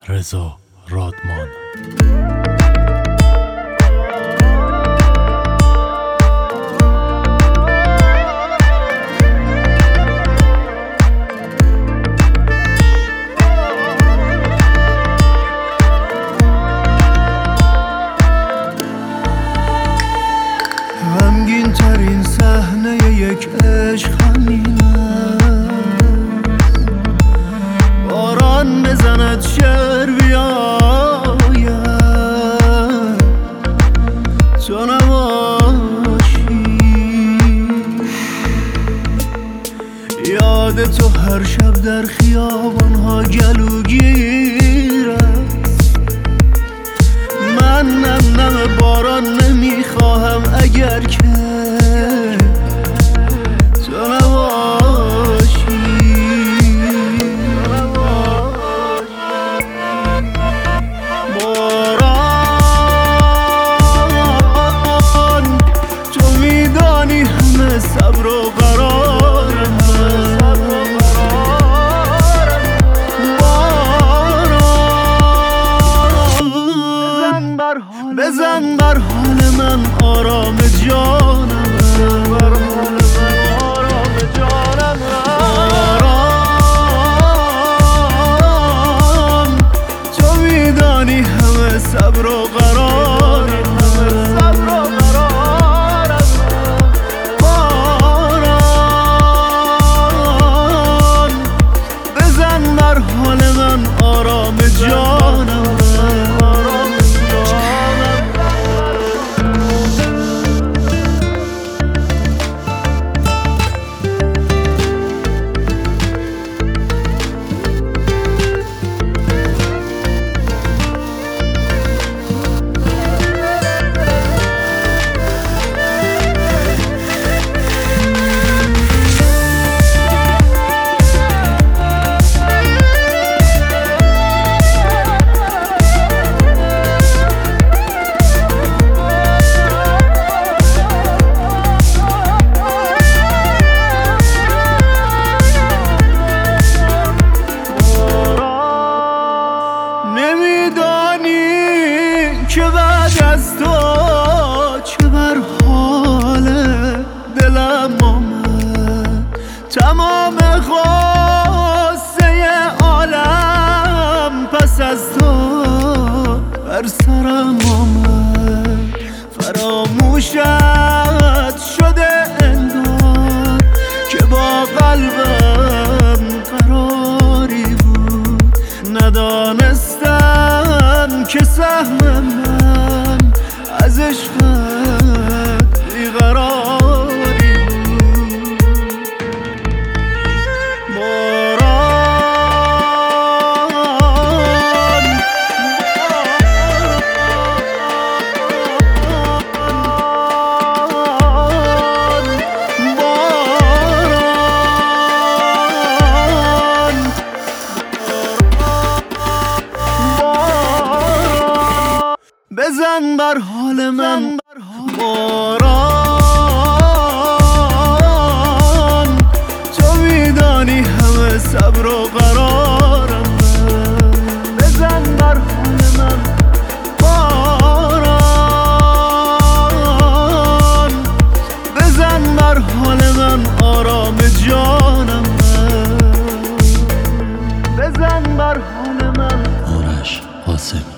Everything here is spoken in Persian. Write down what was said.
رضا رادمان. غمگین ترین صحنه یک عشق همین است، باران بزند شعر بیاید تو نباشی، یاد تو هر شب در خیابانها گلوگیر است. من نم باران نمیخواهم اگر که تو نباشی. باران تو میدانی همه صبر و قرارم، بزن بر حال من آرام جانم، آرام تو میدانی همه صبر و قرارم، باران بزن بر حال من آرام جانم. که بعد از تو چه بر حال دلم آمد، تمام غصه عالم پس از تو بر سرم آمد. فراموشت شده انگار که با قلبم قراری بود، ندانستم که سهم من از عشقت بیقراری بود. بزن بر حال من باران تو میدانی همه صبر و قرارم، بزن بر حال من باران بزن بر حال من آرام جانم، بزن بر حال من. آرش قاسمی.